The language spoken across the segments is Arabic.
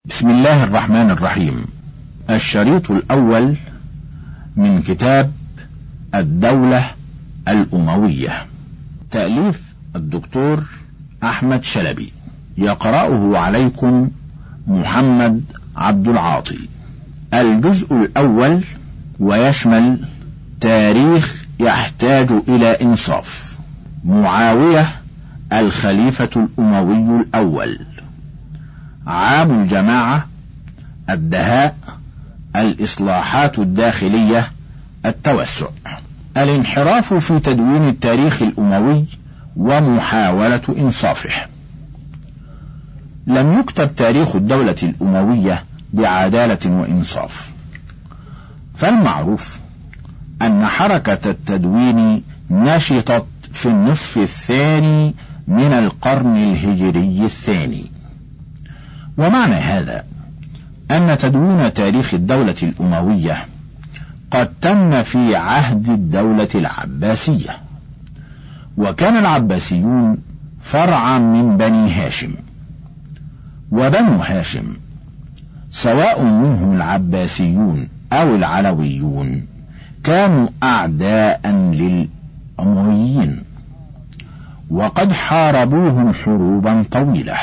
بسم الله الرحمن الرحيم. الشريط الأول من كتاب الدولة الأموية، تأليف الدكتور أحمد شلبي، يقرأه عليكم محمد عبد العاطي. الجزء الأول، ويشمل تاريخ يحتاج إلى إنصاف. معاوية الخليفة الأموي الأول، عام الجماعة، الدهاء، الإصلاحات الداخلية، التوسع. الانحراف في تدوين التاريخ الأموي ومحاولة إنصافه. لم يكتب تاريخ الدولة الأموية بعدالة وإنصاف، فالمعروف أن حركة التدوين نشطت في النصف الثاني من القرن الهجري الثاني، ومعنى هذا أن تدوين تاريخ الدولة الأموية قد تم في عهد الدولة العباسية، وكان العباسيون فرعا من بني هاشم، وبنو هاشم سواء منهم العباسيون أو العلويون كانوا أعداء للأمويين، وقد حاربوهم حروبا طويلة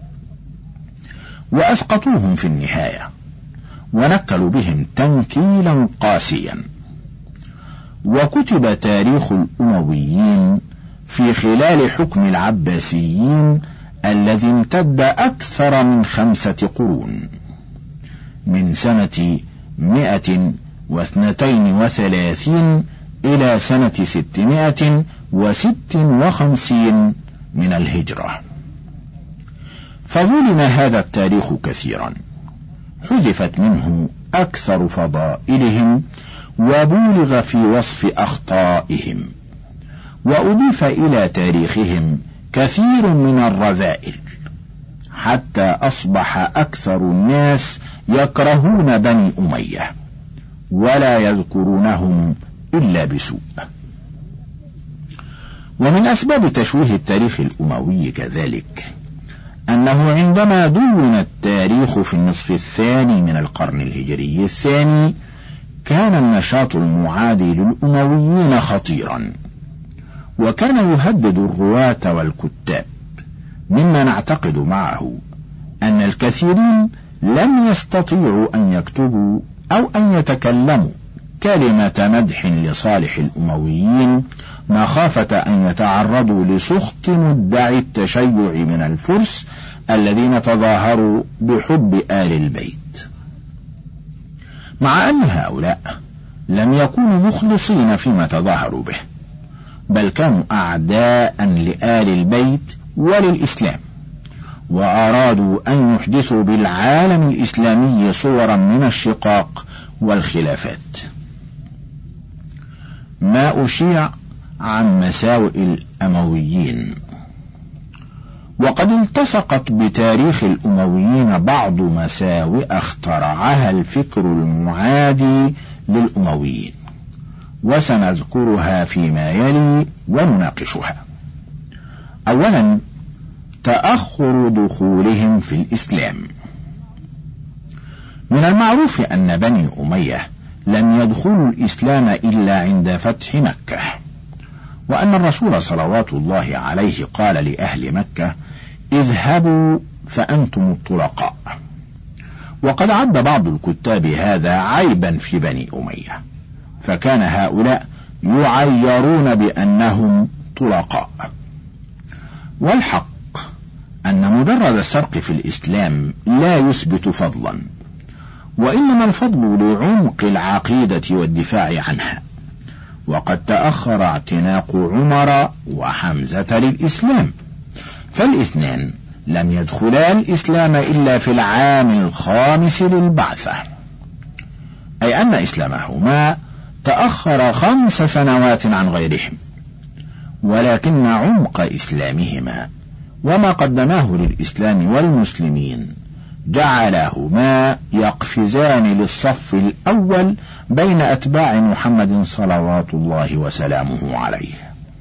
وأسقطوهم في النهاية، ونكلوا بهم تنكيلا قاسيا. وكتب تاريخ الأمويين في خلال حكم العباسيين الذي امتد أكثر من 5 قرون، من سنة 132 إلى سنة 656 من الهجرة. فظلم هذا التاريخ كثيرا، حذفت منه أكثر فضائلهم، وبولغ في وصف أخطائهم، وأضيف إلى تاريخهم كثير من الرذائل، حتى أصبح أكثر الناس يكرهون بني أمية ولا يذكرونهم إلا بسوء. ومن أسباب تشويه التاريخ الأموي كذلك أنه عندما دون التاريخ في النصف الثاني من القرن الهجري الثاني كان النشاط المعادي للأمويين خطيرا، وكان يهدد الرواة والكتاب، مما نعتقد معه أن الكثيرين لم يستطيعوا أن يكتبوا أو أن يتكلموا كلمة مدح لصالح الأمويين، مخافة أن يتعرضوا لسخط مدعي التشيع من الفرس الذين تظاهروا بحب آل البيت، مع أن هؤلاء لم يكونوا مخلصين فيما تظاهروا به، بل كانوا أعداء لآل البيت وللإسلام، وأرادوا أن يحدثوا بالعالم الإسلامي صورا من الشقاق والخلافات. ما أشيع عن مساوئ الأمويين. وقد التصقت بتاريخ الأمويين بعض مساوئ اخترعها الفكر المعادي للأمويين، وسنذكرها فيما يلي ونناقشها. أولا، تأخر دخولهم في الإسلام. من المعروف أن بني أمية لم يدخلوا الإسلام إلا عند فتح مكة، وأن الرسول صلوات الله عليه قال لأهل مكة: اذهبوا فأنتم الطلقاء. وقد عد بعض الكتاب هذا عيبا في بني أمية، فكان هؤلاء يعيرون بأنهم طلقاء. والحق أن مجرد السرق في الإسلام لا يثبت فضلا، وإنما الفضل لعمق العقيدة والدفاع عنها. وقد تأخر اعتناق عمر وحمزة للإسلام، فالاثنان لم يدخلا الإسلام إلا في العام 5 للبعثة، أي أن إسلامهما تأخر 5 سنوات عن غيرهم، ولكن عمق إسلامهما وما قدماه للإسلام والمسلمين جعلهما يقفزان للصف الأول بين أتباع محمد صلوات الله وسلامه عليه.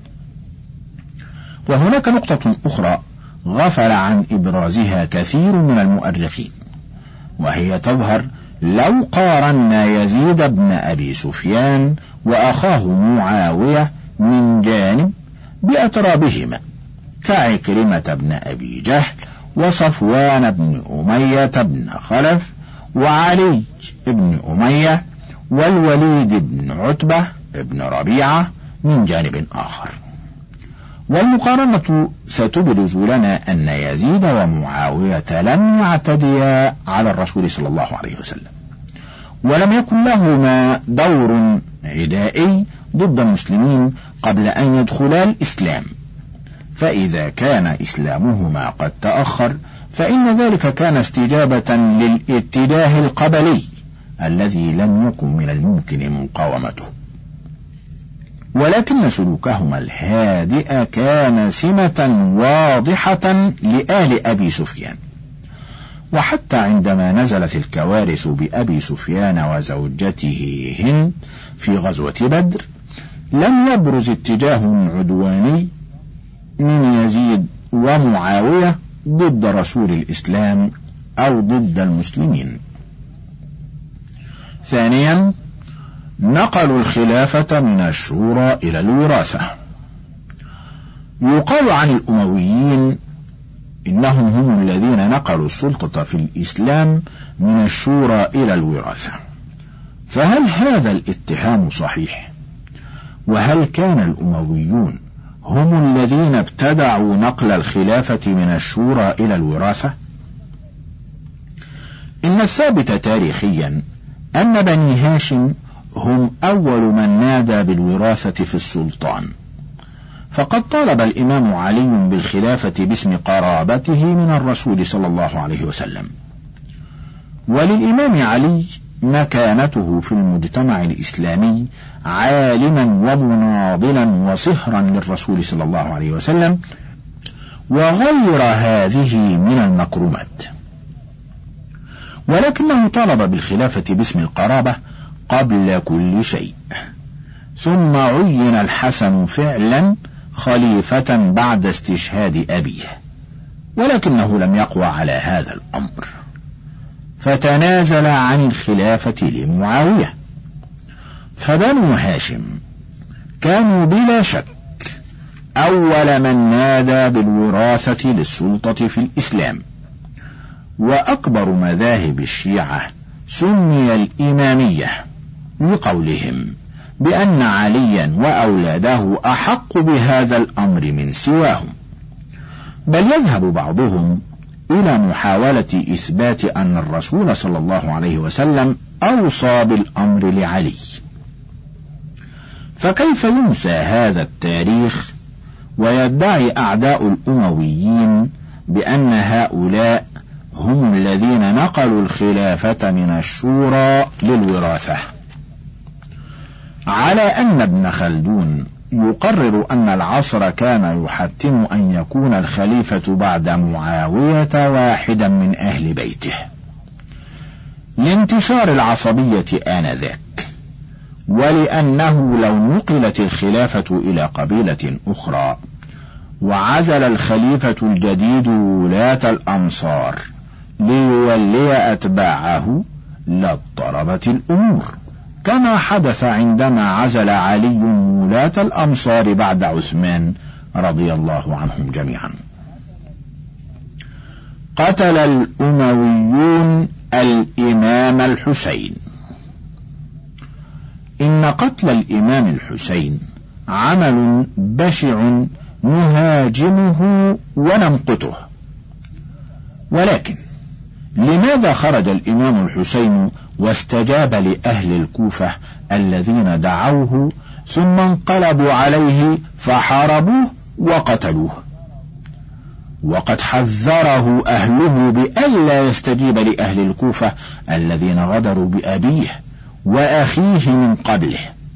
وهناك نقطة أخرى غفل عن إبرازها كثير من المؤرخين، وهي تظهر لو قارنا يزيد بن أبي سفيان وأخاه معاوية من جانب بأترابهما كعكرمة بن أبي جهل وصفوان بن أمية بن خلف وعلي بن أمية والوليد بن عتبة بن ربيعة من جانب آخر. والمقارنة ستبرز لنا أن يزيد ومعاوية لم يعتديا على الرسول صلى الله عليه وسلم، ولم يكن لهما دور عدائي ضد المسلمين قبل أن يدخلا الإسلام، فإذا كان إسلامهما قد تأخر فإن ذلك كان استجابة للاتجاه القبلي الذي لم يكن من الممكن مقاومته. ولكن سلوكهما الهادئ كان سمة واضحة لآل أبي سفيان، وحتى عندما نزلت الكوارث بأبي سفيان وزوجته هند في غزوة بدر لم يبرز اتجاه عدواني من يزيد ومعاوية ضد رسول الإسلام أو ضد المسلمين. ثانيا، نقلوا الخلافة من الشورى إلى الوراثة. يقال عن الأمويين إنهم هم الذين نقلوا السلطة في الإسلام من الشورى إلى الوراثة، فهل هذا الاتهام صحيح؟ وهل كان الأمويون هم الذين ابتدعوا نقل الخلافة من الشورى إلى الوراثة؟ إن الثابت تاريخيا أن بني هاشم هم أول من نادى بالوراثة في السلطان، فقد طالب الإمام علي بالخلافة باسم قرابته من الرسول صلى الله عليه وسلم. وللإمام علي مكانته في المجتمع الإسلامي عالما ومناضلا وصهرا للرسول صلى الله عليه وسلم، وغير هذه من المكرمات. ولكنه طالب بالخلافة باسم القرابة قبل كل شيء، ثم عين الحسن فعلا خليفة بعد استشهاد أبيه، ولكنه لم يقوى على هذا الأمر فتنازل عن الخلافة لمعاوية. فبنو هاشم كانوا بلا شك أول من نادى بالوراثة للسلطة في الإسلام، وأكبر مذاهب الشيعة سمي الإمامية لقولهم بأن عليا وأولاده أحق بهذا الأمر من سواهم، بل يذهب بعضهم إلى محاولة إثبات أن الرسول صلى الله عليه وسلم أوصى بالأمر لعلي. فكيف ينسى هذا التاريخ ويدعي أعداء الأمويين بأن هؤلاء هم الذين نقلوا الخلافة من الشورى للوراثة؟ على أن ابن خلدون يقرر أن العصر كان يحتم أن يكون الخليفة بعد معاوية واحدا من أهل بيته لانتشار العصبية آنذاك، ولأنه لو نقلت الخلافة إلى قبيلة أخرى وعزل الخليفة الجديد ولاة الأمصار ليولي أتباعه لاضطربت الأمور، كما حدث عندما عزل علي ولاة الأمصار بعد عثمان رضي الله عنهم جميعا. قتل الأمويون الإمام الحسين. إن قتل الإمام الحسين عمل بشع نهاجمه ونمقته، ولكن لماذا خرج الإمام الحسين واستجاب لأهل الكوفة الذين دعوه ثم انقلبوا عليه فحاربوه وقتلوه، وقد حذره أهله بألا يستجيب لأهل الكوفة الذين غدروا بأبيه وأخيه من قبله،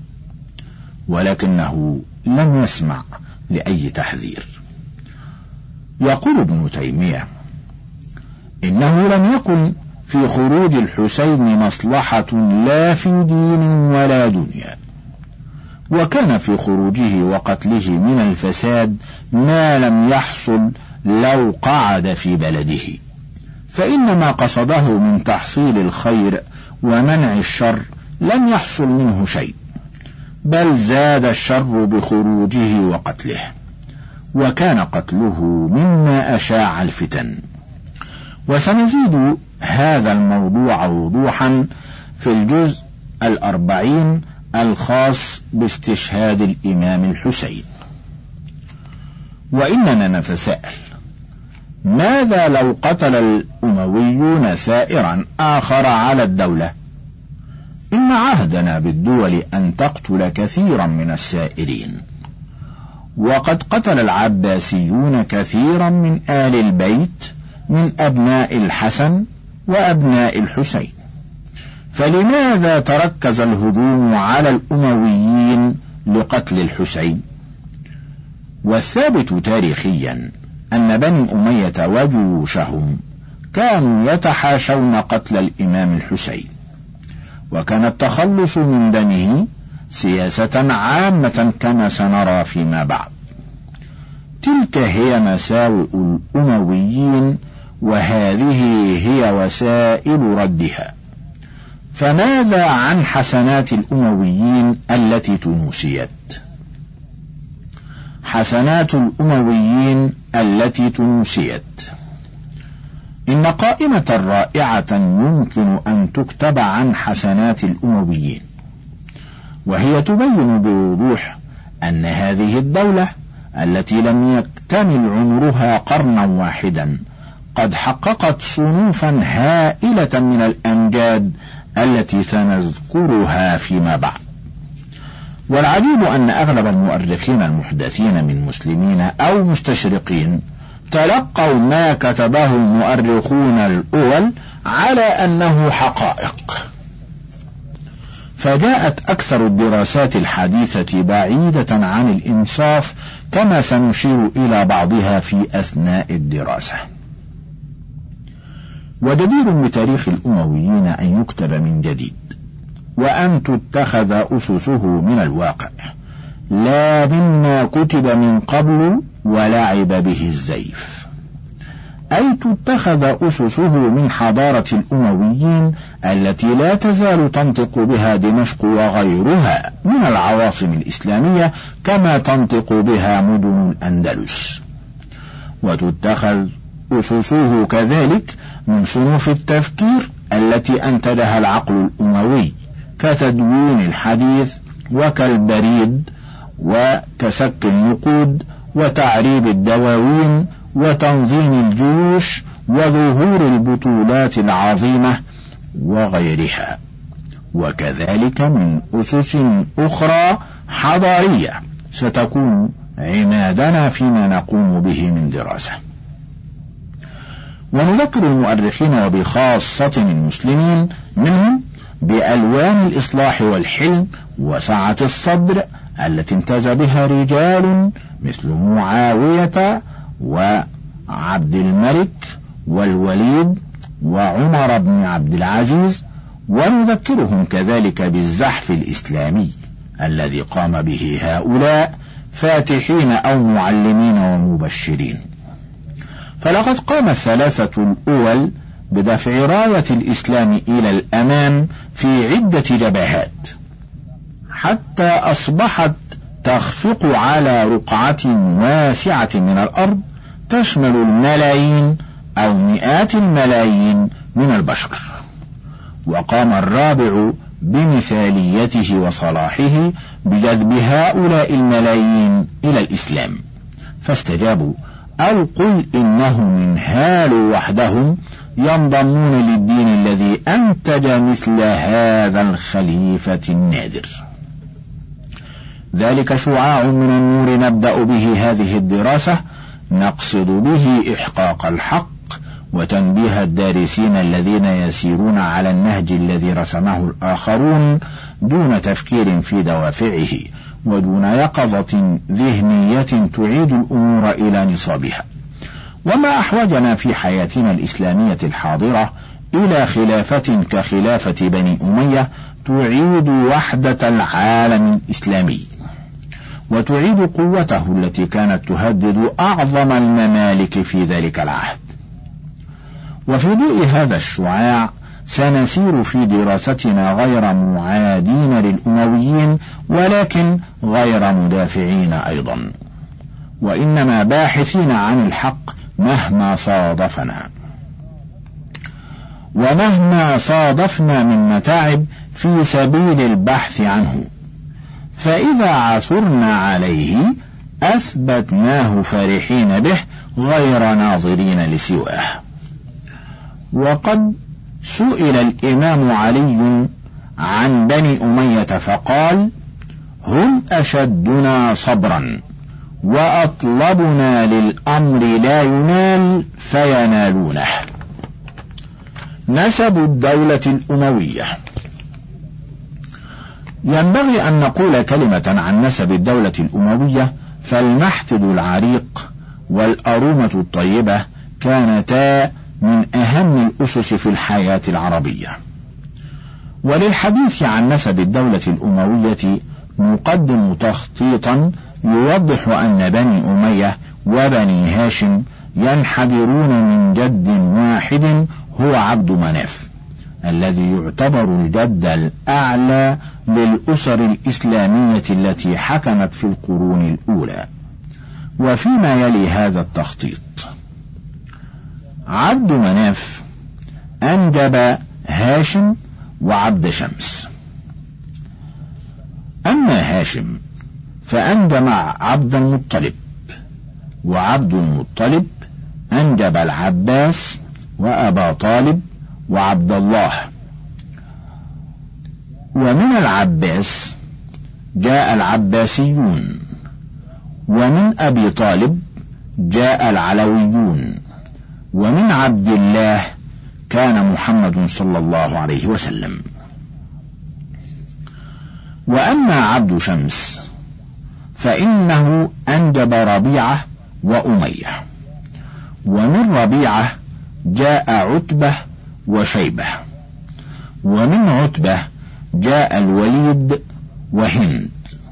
ولكنه لم يسمع لأي تحذير. يقول ابن تيمية إنه لم يكن في خروج الحسين مصلحة لا في دين ولا دنيا، وكان في خروجه وقتله من الفساد ما لم يحصل لو قعد في بلده، فإن ما قصده من تحصيل الخير ومنع الشر لم يحصل منه شيء، بل زاد الشر بخروجه وقتله، وكان قتله مما أشاع الفتن. وسنزيد هذا الموضوع وضوحا في الجزء 40 الخاص باستشهاد الإمام الحسين. وإننا نتساءل: ماذا لو قتل الأمويون ثائرا آخر على الدولة؟ إن عهدنا بالدول أن تقتل كثيرا من السائرين، وقد قتل العباسيون كثيرا من آل البيت من أبناء الحسن وأبناء الحسين، فلماذا تركز الهجوم على الأمويين لقتل الحسين؟ والثابت تاريخيا أن بني أمية وجيوشهم كانوا يتحاشون قتل الإمام الحسين، وكان التخلص من دمه سياسة عامة كما سنرى فيما بعد. تلك هي مساوئ الأمويين، وهذه هي وسائل ردها. فماذا عن حسنات الأمويين التي تنوسيت؟ حسنات الأمويين التي تنوسيت: إن قائمة رائعة يمكن أن تكتب عن حسنات الأمويين، وهي تبين بوضوح أن هذه الدولة التي لم يكتمل عمرها قرنا واحدا قد حققت صنوفا هائلة من الأمجاد التي سنذكرها فيما بعد. والعجيب أن أغلب المؤرخين المحدثين من مسلمين أو مستشرقين تلقوا ما كتبه المؤرخون الأول على أنه حقائق، فجاءت أكثر الدراسات الحديثة بعيدة عن الإنصاف، كما سنشير إلى بعضها في أثناء الدراسة. وجدير بتاريخ الأمويين أن يكتب من جديد، وأن تتخذ أسسه من الواقع، لا مما كتب من قبل ولعب به الزيف، أي تتخذ أسسه من حضارة الأمويين التي لا تزال تنطق بها دمشق وغيرها من العواصم الإسلامية كما تنطق بها مدن الأندلس، وتتخذ أسسه كذلك من صنوف التفكير التي أنتجها العقل الأموي، كتدوين الحديث وكالبريد وكسك النقود وتعريب الدواوين وتنظيم الجيوش وظهور البطولات العظيمة وغيرها، وكذلك من أسس أخرى حضارية ستكون عمادنا فيما نقوم به من دراسة. ونذكر المؤرخين وبخاصة المسلمين منهم بألوان الإصلاح والحلم وسعة الصدر التي امتاز بها رجال مثل معاوية وعبد الملك والوليد وعمر بن عبد العزيز، ونذكرهم كذلك بالزحف الإسلامي الذي قام به هؤلاء فاتحين أو معلمين ومبشرين. فلقد قام الثلاثة الأول بدفع راية الإسلام إلى الأمام في عدة جبهات، حتى أصبحت تخفق على رقعة واسعة من الأرض تشمل الملايين أو مئات الملايين من البشر. وقام الرابع بمثاليته وصلاحه بجذب هؤلاء الملايين إلى الإسلام، فاستجابوا، أو قل إنهم هالوا وحدهم ينضمون للدين الذي أنتج مثل هذا الخليفة النادر. ذلك شعاع من النور نبدأ به هذه الدراسة، نقصد به إحقاق الحق وتنبيه الدارسين الذين يسيرون على النهج الذي رسمه الآخرون دون تفكير في دوافعه ودون يقظة ذهنية تعيد الأمور إلى نصابها. وما أحوجنا في حياتنا الإسلامية الحاضرة إلى خلافة كخلافة بني أمية تعيد وحدة العالم الإسلامي وتعيد قوته التي كانت تهدد أعظم الممالك في ذلك العهد. وفي ضوء هذا الشعاع سنسير في دراستنا غير معادين للأمويين، ولكن غير مدافعين أيضا، وإنما باحثين عن الحق مهما صادفنا، ومهما صادفنا من متاعب في سبيل البحث عنه، فإذا عثرنا عليه أثبتناه فرحين به غير ناظرين لسواه. وقد سئل الإمام علي عن بني أمية فقال: هم أشدنا صبرا وأطلبنا للأمر لا ينال فينالونه. نسب الدولة الأموية. ينبغي أن نقول كلمة عن نسب الدولة الأموية، فالمحتد العريق والأرومة الطيبة كانتا من أهم الأسس في الحياة العربية. وللحديث عن نسب الدولة الأموية نقدم تخطيطا يوضح أن بني أمية وبني هاشم ينحدرون من جد واحد هو عبد مناف، الذي يعتبر الجد الأعلى للأسر الإسلامية التي حكمت في القرون الأولى. وفيما يلي هذا التخطيط: عبد مناف أنجب هاشم وعبد شمس. أما هاشم فأنجب عبد المطلب، وعبد المطلب أنجب العباس وأبا طالب وعبد الله. ومن العباس جاء العباسيون، ومن أبي طالب جاء العلويون، ومن عبد الله كان محمد صلى الله عليه وسلم. وأما عبد شمس فإنه أنجب ربيعة وأمية، ومن ربيعة جاء عتبة وشيبة، ومن عتبة جاء الوليد وهند.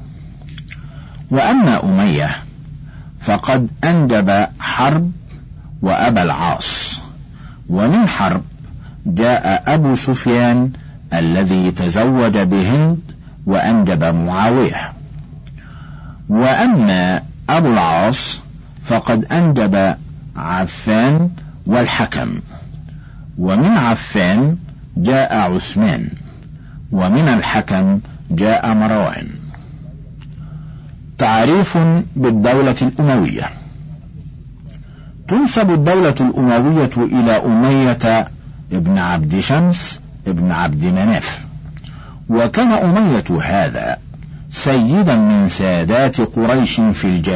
وأما أمية فقد أنجب حرب وأبا العاص، ومن حرب جاء أبو سفيان الذي تزوج بهند وأنجب معاوية. وأما أبو العاص فقد أنجب عفان والحكم، ومن عفان جاء عثمان، ومن الحكم جاء مروان. تعريف بالدولة الأموية. تنسب الدولة الأموية إلى أمية ابن عبد شمس ابن عبد مناف، وكان أمية هذا سيدا من سادات قريش في الجاهلية.